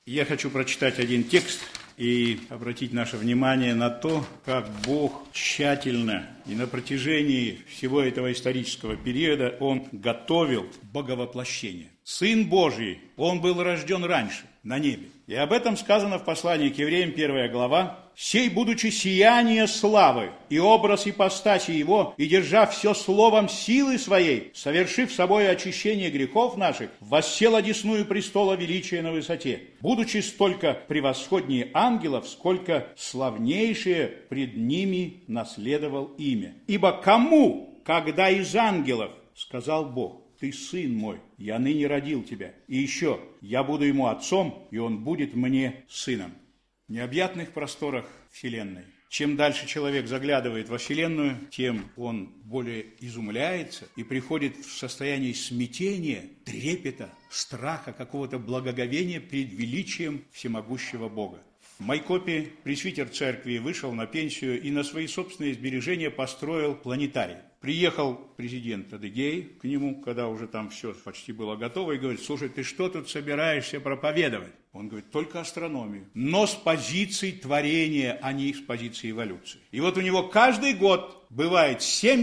Я хочу прочитать один текст и обратить наше внимание на то, как Бог тщательно и на протяжении всего этого исторического периода Он готовил боговоплощение. Сын Божий, Он был рожден раньше, на небе. И об этом сказано в послании к Евреям, 1 глава. «Сей, будучи сияние славы и образ ипостаси Его, и держа все словом силы Своей, совершив собой очищение грехов наших, воссел одесную престола величия на высоте, будучи столько превосходнее ангелов, сколько славнейшее пред ними наследовал имя. Ибо кому, когда из ангелов, сказал Бог, ты сын мой, я ныне родил тебя, и еще я буду ему отцом, и он будет мне сыном». В необъятных просторах Вселенной. Чем дальше человек заглядывает во Вселенную, тем он более изумляется и приходит в состояние смятения, трепета, страха, какого-то благоговения перед величием всемогущего Бога. В Майкопе пресвитер церкви вышел на пенсию и на свои собственные сбережения построил планетарий. Приехал президент Адыгей к нему, когда уже там все почти было готово, и говорит: слушай, ты что тут собираешься проповедовать? Он говорит: только астрономию, но с позиции творения, а не с позиции эволюции. И вот у него каждый год бывает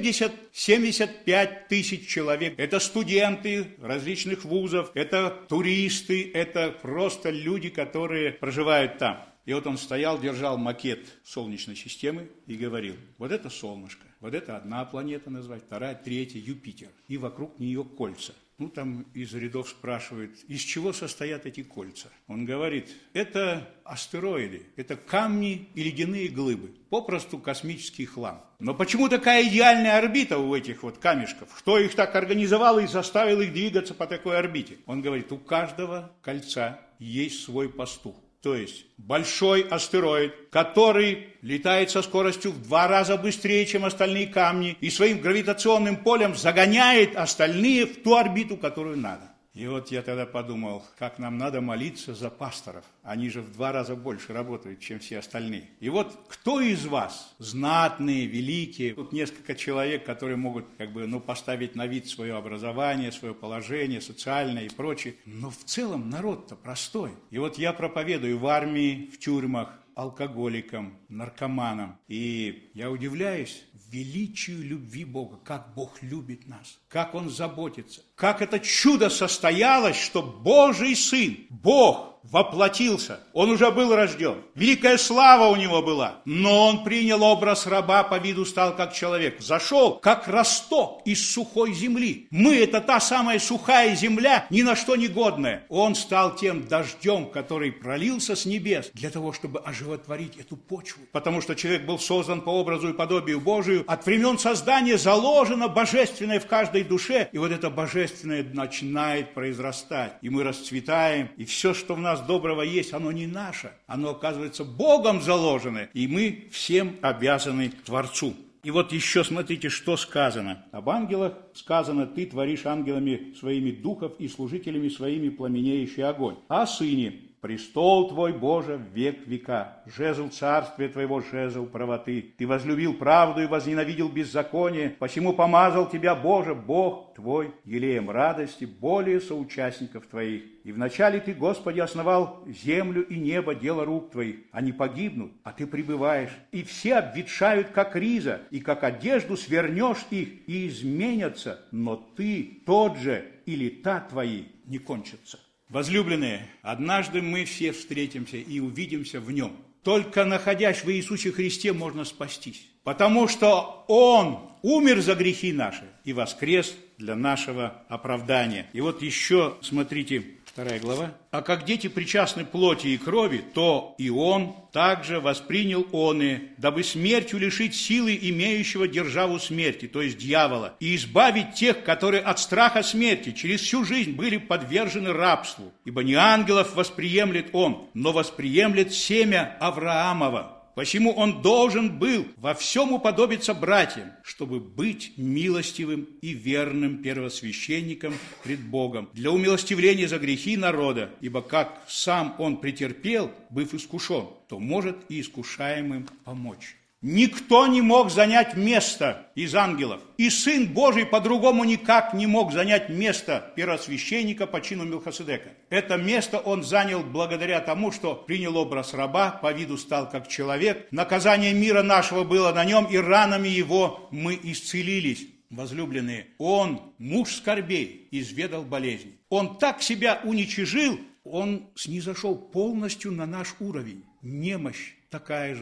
70-75 тысяч человек. Это студенты различных вузов, это туристы, это просто люди, которые проживают там. И вот он стоял, держал макет Солнечной системы и говорил: вот это солнышко, вот это одна планета назвать, вторая, третья, Юпитер. И вокруг нее кольца. Ну, там из рядов спрашивают, из чего состоят эти кольца. Он говорит: это астероиды, это камни и ледяные глыбы. Попросту космический хлам. Но почему такая идеальная орбита у этих вот камешков? Кто их так организовал и заставил их двигаться по такой орбите? Он говорит: у каждого кольца есть свой пастух. То есть большой астероид, который летает со скоростью в 2 раза быстрее, чем остальные камни, и своим гравитационным полем загоняет остальные в ту орбиту, которую надо. И вот я тогда подумал, как нам надо молиться за пасторов. Они же в 2 раза больше работают, чем все остальные. И вот кто из вас, знатные, великие, тут несколько человек, которые могут поставить на вид свое образование, свое положение, социальное и прочее. Но в целом народ-то простой. И вот я проповедую в армии, в тюрьмах, алкоголикам, наркоманам. И я удивляюсь величию любви Бога, как Бог любит нас, как Он заботится, как это чудо состоялось, что Божий Сын, Бог, воплотился. Он уже был рожден. Великая слава у Него была. Но Он принял образ раба, по виду стал как человек. Зашел, как росток из сухой земли. Мы – это та самая сухая земля, ни на что не годная. Он стал тем дождем, который пролился с небес, для того, чтобы оживотворить эту почву. Потому что человек был создан по образу и подобию Божию. От времен создания заложено божественное в каждой душе. И вот это божественное начинает произрастать. И мы расцветаем. И все, что в нас доброго есть, оно не наше, оно, оказывается, Богом заложено, и мы всем обязаны Творцу. И вот еще смотрите, что сказано. Об ангелах сказано: ты творишь ангелами своими духов и служителями своими пламенеющий огонь. А о Сыне: престол твой, Боже, в век века, жезл царствия твоего, жезл правоты. Ты возлюбил правду и возненавидел беззаконие, посему помазал тебя, Боже, Бог твой, елеем радости, более соучастников твоих. И вначале ты, Господи, основал землю и небо, дело рук твоих. Они погибнут, а ты пребываешь. И все обветшают, как риза, и как одежду свернешь их, и изменятся. Но ты тот же, и лета твои не кончатся. Возлюбленные, однажды мы все встретимся и увидимся в Нем. Только находясь в Иисусе Христе, можно спастись. Потому что Он умер за грехи наши и воскрес для нашего оправдания. И вот еще, смотрите, 2 глава. «А как дети причастны плоти и крови, то и Он также воспринял оны, дабы смертью лишить силы имеющего державу смерти, то есть дьявола, и избавить тех, которые от страха смерти через всю жизнь были подвержены рабству. Ибо не ангелов восприемлет Он, но восприемлет семя Авраамова. Посему Он должен был во всем уподобиться братьям, чтобы быть милостивым и верным первосвященником пред Богом для умилостивления за грехи народа, ибо как сам Он претерпел, быв искушен, то может и искушаемым помочь». Никто не мог занять место из ангелов. И Сын Божий по-другому никак не мог занять место первосвященника по чину Милхиседека. Это место он занял благодаря тому, что принял образ раба, по виду стал как человек. Наказание мира нашего было на нем, и ранами его мы исцелились. Возлюбленные, он, муж скорбей, изведал болезни. Он так себя уничижил, он снизошел полностью на наш уровень. Немощь такая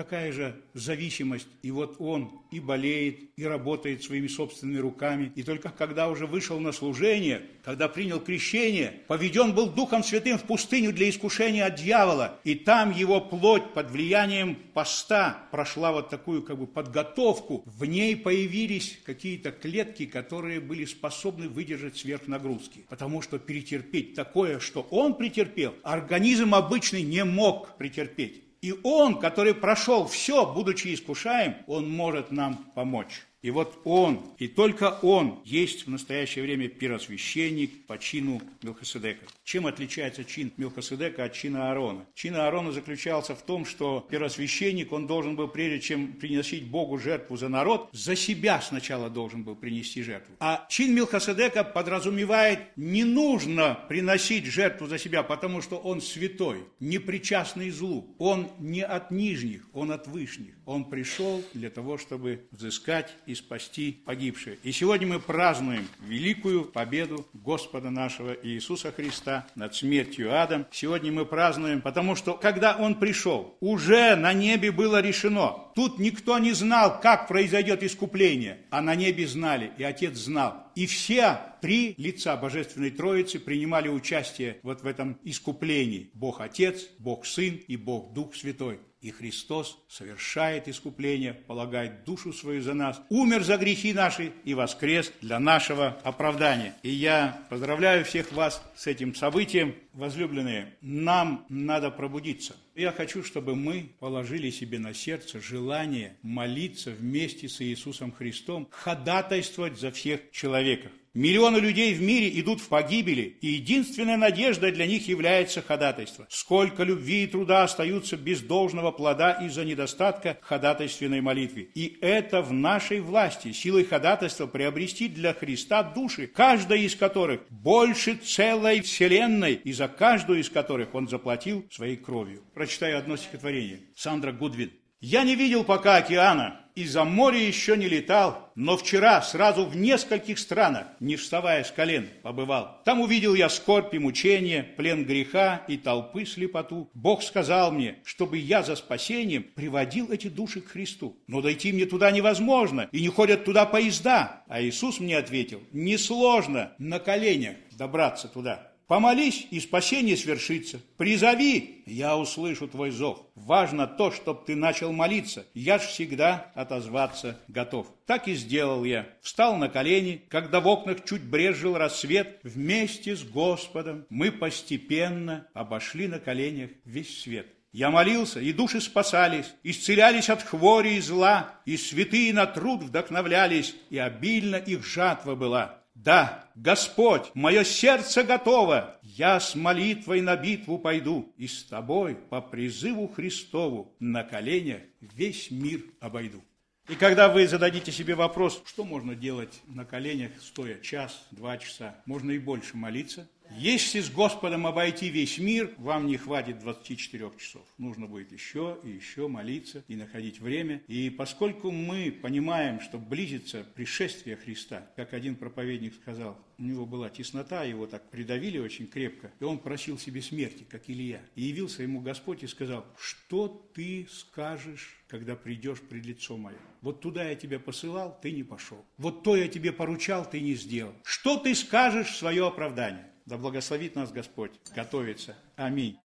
же зависимость. И вот он и болеет, и работает своими собственными руками. И только когда уже вышел на служение, когда принял крещение, поведен был Духом Святым в пустыню для искушения от дьявола. И там его плоть под влиянием поста прошла вот такую подготовку. В ней появились какие-то клетки, которые были способны выдержать сверхнагрузки. Потому что перетерпеть такое, что он претерпел, организм обычный не мог претерпеть. И он, который прошел все, будучи искушаем, он может нам помочь. И вот он, и только он есть в настоящее время первосвященник по чину Милхиседека. Чем отличается чин Милхиседека от чина Аарона? Чин Аарона заключался в том, что первосвященник, он должен был, прежде чем приносить Богу жертву за народ, за себя сначала должен был принести жертву. А чин Милхиседека подразумевает, не нужно приносить жертву за себя, потому что он святой, непричастный злу. Он не от нижних, он от вышних. Он пришел для того, чтобы взыскать и спасти погибшие. И сегодня мы празднуем великую победу Господа нашего Иисуса Христа над смертью ада. Сегодня мы празднуем, потому что, когда Он пришел, уже на небе было решено. Тут никто не знал, как произойдет искупление, а на небе знали, и Отец знал. И все три лица Божественной Троицы принимали участие вот в этом искуплении. Бог Отец, Бог Сын и Бог Дух Святой. И Христос совершает искупление, полагает душу свою за нас, умер за грехи наши и воскрес для нашего оправдания. И я поздравляю всех вас с этим событием. Возлюбленные, нам надо пробудиться. Я хочу, чтобы мы положили себе на сердце желание молиться вместе с Иисусом Христом, ходатайствовать за всех человеков. Миллионы людей в мире идут в погибели, и единственная надежда для них является ходатайство. Сколько любви и труда остаются без должного плода из-за недостатка ходатайственной молитвы. И это в нашей власти, силой ходатайства приобрести для Христа души, каждая из которых больше целой вселенной, и за каждую из которых Он заплатил своей кровью. Прочитаю одно стихотворение. Сандра Гудвин. «Я не видел пока океана, и за море еще не летал, но вчера сразу в нескольких странах, не вставая с колен, побывал. Там увидел я скорбь и мучение, плен греха и толпы слепоту. Бог сказал мне, чтобы я за спасением приводил эти души к Христу. Но дойти мне туда невозможно, и не ходят туда поезда. А Иисус мне ответил, несложно на коленях добраться туда. Помолись, и спасение свершится. Призови, я услышу твой зов. Важно то, чтоб ты начал молиться. Я ж всегда отозваться готов. Так и сделал я. Встал на колени, когда в окнах чуть брезжил рассвет. Вместе с Господом мы постепенно обошли на коленях весь свет. Я молился, и души спасались, исцелялись от хвори и зла, и святые на труд вдохновлялись, и обильно их жатва была. Да, Господь, мое сердце готово, я с молитвой на битву пойду, и с тобой по призыву Христову на коленях весь мир обойду». И когда вы зададите себе вопрос, что можно делать на коленях, стоя час, 2 часа, можно и больше молиться. Если с Господом обойти весь мир, вам не хватит 24 часов. Нужно будет еще и еще молиться и находить время. И поскольку мы понимаем, что близится пришествие Христа, как один проповедник сказал, у него была теснота, его так придавили очень крепко, и он просил себе смерти, как Илья. И явился ему Господь и сказал, что ты скажешь, когда придешь пред лицо мое? Вот туда я тебя посылал, ты не пошел. Вот то я тебе поручал, ты не сделал. Что ты скажешь в свое оправдание? Да благословит нас Господь готовиться. Аминь.